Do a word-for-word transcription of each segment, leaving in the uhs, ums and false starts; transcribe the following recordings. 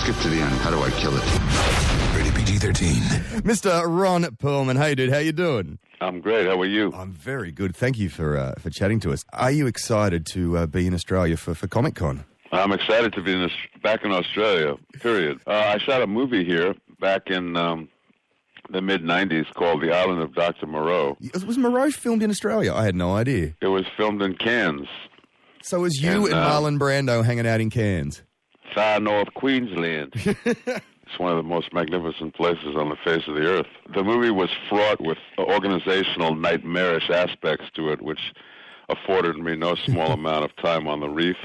Skip to the end. How do I kill it? Rated P G thirteen. Mister Ron Perlman. Hey, dude, how you doing? I'm great. How are you? I'm very good. Thank you for uh, for chatting to us. Are you excited to uh, be in Australia for, for Comic Con? I'm excited to be in this, back in Australia, period. Uh, I shot a movie here back in um, the mid nineties called The Island of Doctor Moreau. Was Moreau filmed in Australia? I had no idea. It was filmed in Cairns. So was you and, and uh, Marlon Brando hanging out in Cairns? Far North Queensland. It's one of the most magnificent places on the face of the earth. The movie was fraught with organizational nightmarish aspects to it, which afforded me no small amount of time on the reef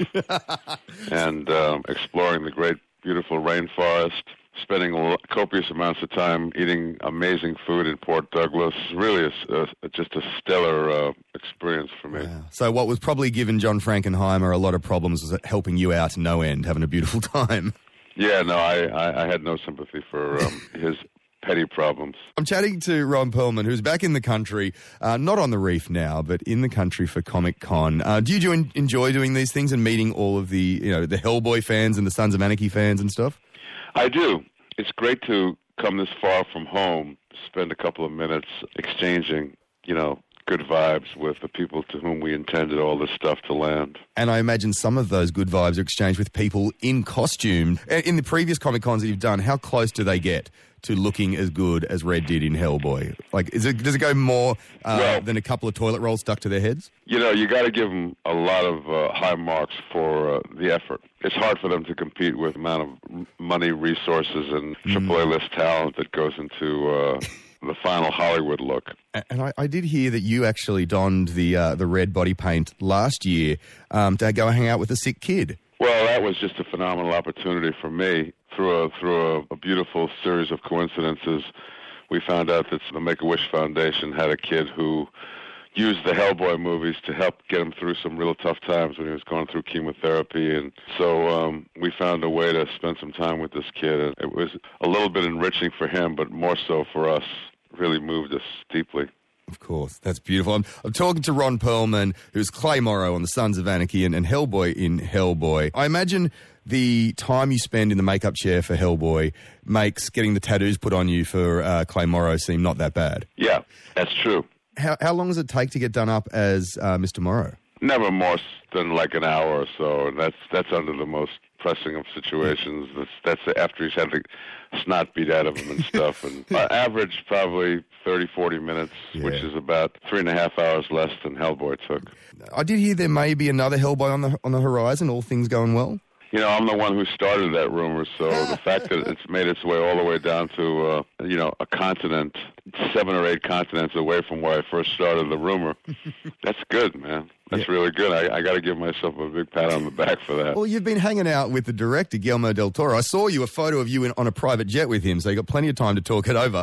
and um, exploring the great, beautiful rainforest, spending l- copious amounts of time eating amazing food in Port Douglas. Really a, a, just a stellar uh, experience for me. Wow. So what was probably given John Frankenheimer a lot of problems was helping you out no end, having a beautiful time. Yeah, no, I, I, I had no sympathy for um, his petty problems. I'm chatting to Ron Perlman, who's back in the country, uh, not on the reef now, but in the country for Comic Con. Uh, do you do en- enjoy doing these things and meeting all of the, you know, the Hellboy fans and the Sons of Anarchy fans and stuff? I do. It's great to come this far from home, spend a couple of minutes exchanging, you know, good vibes with the people to whom we intended all this stuff to land. And I imagine some of those good vibes are exchanged with people in costume. In the previous Comic Cons that you've done, how close do they get to looking as good as Red did in Hellboy? Like, is it, does it go more uh, well, than a couple of toilet rolls stuck to their heads? You know, you got to give them a lot of uh, high marks for uh, the effort. It's hard for them to compete with the amount of money, resources, and triple A list talent that goes into uh, the final Hollywood look. And I, I did hear that you actually donned the uh, the red body paint last year um, to go hang out with a sick kid. Well, that was just a phenomenal opportunity for me. Through a through a, a beautiful series of coincidences, we found out that the Make-A-Wish Foundation had a kid who used the Hellboy movies to help get him through some real tough times when he was going through chemotherapy. And so um, we found a way to spend some time with this kid. And it was a little bit enriching for him, but more so for us. Really moved us deeply. Of course. That's beautiful. I'm, I'm talking to Ron Perlman, who's Clay Morrow on the Sons of Anarchy and, and Hellboy in Hellboy. I imagine the time you spend in the makeup chair for Hellboy makes getting the tattoos put on you for uh, Clay Morrow seem not that bad. Yeah, that's true. How, how long does it take to get done up as uh, Mister Morrow? Never more than like an hour or so, and that's that's under the most pressing of situations. That's that's after he's had the snot beat out of him and stuff. And uh, average probably thirty, forty minutes, Yeah. which is about three and a half hours less than Hellboy took. I did hear there may be another Hellboy on the on the horizon, all things going well. You know, I'm the one who started that rumor, so the fact that it's made its way all the way down to, uh, you know, a continent, seven or eight continents away from where I first started the rumor, that's good, man. That's Yeah. really good. I, I got to give myself a big pat on the back for that. Well, you've been hanging out with the director, Guillermo del Toro. I saw you, a photo of you in, on a private jet with him, so you got plenty of time to talk it over.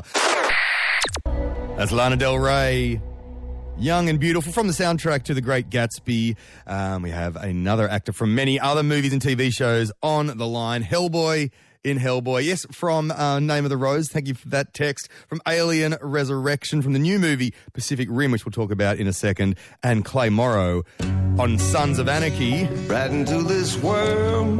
That's Lana Del Rey. Young and beautiful, from the soundtrack to The Great Gatsby. Um, we have another actor from many other movies and T V shows on the line. Hellboy in Hellboy. Yes, from uh, Name of the Rose. Thank you for that text. From Alien Resurrection, from the new movie Pacific Rim, which we'll talk about in a second. And Clay Morrow on Sons of Anarchy. Right into this world.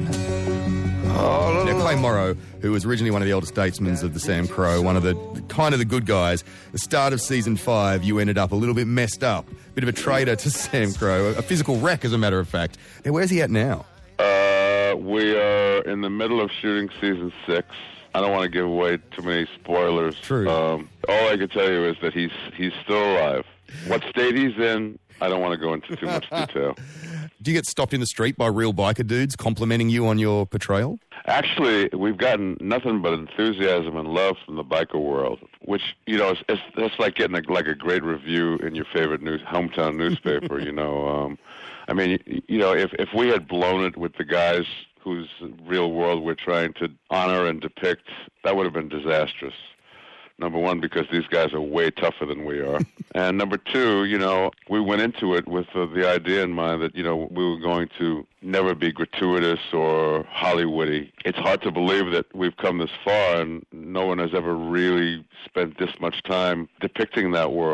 All Now, alone. Clay Morrow, who was originally one of the elder statesmen of the Sam Crow, one of the kind of the good guys. The start of season five, you ended up a little bit messed up, bit of a traitor to Sam Crow, a physical wreck, as a matter of fact. Now, where's he at now? Uh, we are in the middle of shooting season six. I don't want to give away too many spoilers. True. Um, all I can tell you is that he's he's still alive. What state he's in, I don't want to go into too much detail. Do you get stopped in the street by real biker dudes complimenting you on your portrayal? Actually, we've gotten nothing but enthusiasm and love from the biker world, which, you know, it's, it's, it's like getting a, like a great review in your favorite news, hometown newspaper, you know. Um, I mean, you, you know, if, if we had blown it with the guys whose real world we're trying to honor and depict, that would have been disastrous. Number one, because these guys are way tougher than we are. And number two, you know, we went into it with uh, the idea in mind that, you know, we were going to never be gratuitous or Hollywoody. It's hard to believe that we've come this far and no one has ever really spent this much time depicting that world.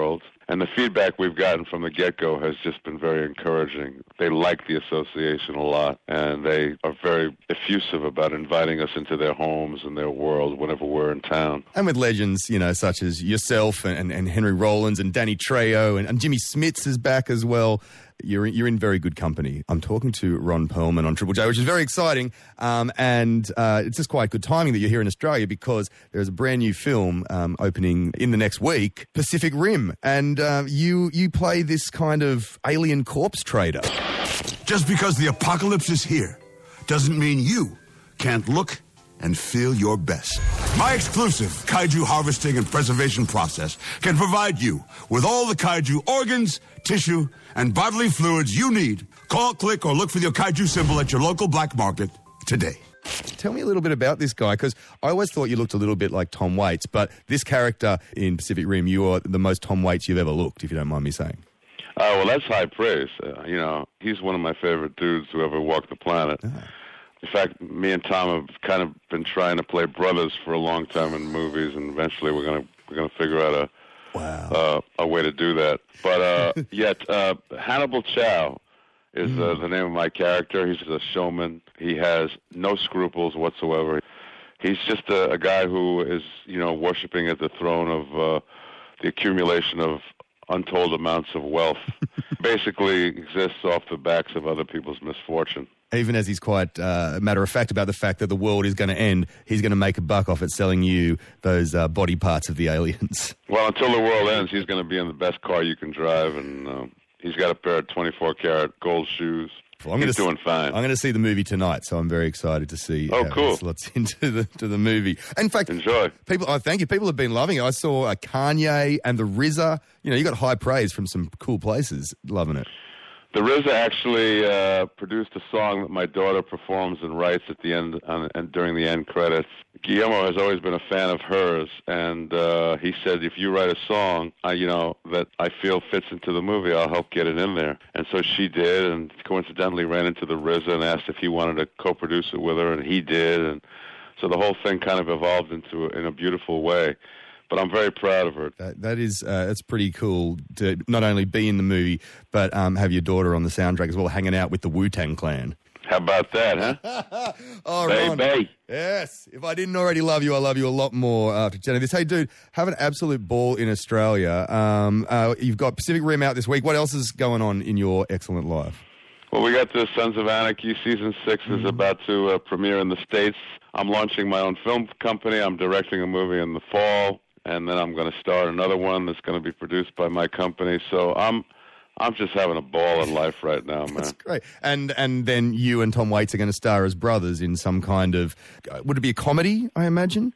And the feedback we've gotten from the get-go has just been very encouraging. They like the association a lot, and they are very effusive about inviting us into their homes and their world whenever we're in town. And with legends, you know, such as yourself and, and Henry Rollins and Danny Trejo and, and Jimmy Smits is back as well. You're you're in very good company. I'm talking to Ron Perlman on Triple J, which is very exciting, um, and uh, it's just quite good timing that you're here in Australia because there's a brand new film um, opening in the next week, Pacific Rim, and uh, you you play this kind of alien corpse trader. Just because the apocalypse is here doesn't mean you can't look and feel your best. My exclusive kaiju harvesting and preservation process can provide you with all the kaiju organs, tissue, and bodily fluids you need. Call, click, or look for your kaiju symbol at your local black market today. Tell me a little bit about this guy, because I always thought you looked a little bit like Tom Waits, but this character in Pacific Rim, you are the most Tom Waits you've ever looked, if you don't mind me saying. Oh, well, that's high praise. Uh, you know, he's one of my favorite dudes who ever walked the planet. Ah. In fact, me and Tom have kind of been trying to play brothers for a long time in movies, and eventually we're gonna we're gonna figure out a wow. uh, a way to do that. But uh, yet, uh, Hannibal Chow is uh, the name of my character. He's a showman. He has no scruples whatsoever. He's just a, a guy who is, you know, worshiping at the throne of uh, the accumulation of untold amounts of wealth. Basically exists off the backs of other people's misfortune. Even as he's quite uh, matter-of-fact about the fact that the world is going to end, he's going to make a buck off it selling you those uh, body parts of the aliens. Well, until the world ends, he's going to be in the best car you can drive, and uh, he's got a pair of twenty-four karat gold shoes. Well, I'm he's gonna doing see, fine. I'm going to see the movie tonight, so I'm very excited to see oh, how cool. it slots into the, to the movie. In fact, enjoy. People, oh, thank you. People have been loving it. I saw uh, Kanye and the R Z A. You know, you got high praise from some cool places. Loving it. The R Z A actually uh, produced a song that my daughter performs and writes at the end on, and during the end credits. Guillermo has always been a fan of hers, and uh, he said, if you write a song, uh, you know, that I feel fits into the movie, I'll help get it in there. And so she did, and coincidentally ran into the R Z A and asked if he wanted to co-produce it with her, and he did. And so the whole thing kind of evolved into in a beautiful way. But I'm very proud of her. That, that is, uh, that's pretty cool to not only be in the movie, but um, have your daughter on the soundtrack as well, hanging out with the Wu-Tang Clan. How about that, huh? Oh, hey, Ron. Bay. Yes. If I didn't already love you, I love you a lot more after chatting this. Hey, dude, have an absolute ball in Australia. Um, uh, you've got Pacific Rim out this week. What else is going on in your excellent life? Well, we got the Sons of Anarchy season six is about to uh, premiere in the States. I'm launching my own film company. I'm directing a movie in the fall. And then I'm going to start another one that's going to be produced by my company. So I'm I'm just having a ball in life right now, man. That's great. And and then you and Tom Waits are going to star as brothers in some kind of, would it be a comedy, I imagine?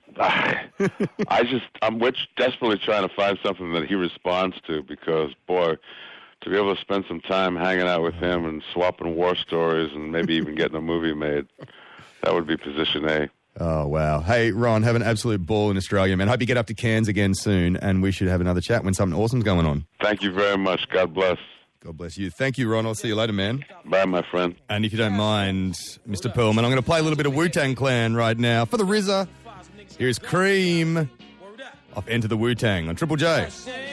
I just, I'm which desperately trying to find something that he responds to because, boy, to be able to spend some time hanging out with him and swapping war stories and maybe even getting a movie made, that would be position A. Oh, wow. Hey, Ron, have an absolute ball in Australia, man. Hope you get up to Cairns again soon, and we should have another chat when something awesome's going on. Thank you very much. God bless. God bless you. Thank you, Ron. I'll see you later, man. Bye, my friend. And if you don't mind, Mister Perlman, I'm going to play a little bit of Wu-Tang Clan right now for the R Z A. Here's Cream off Enter the Wu-Tang on Triple J.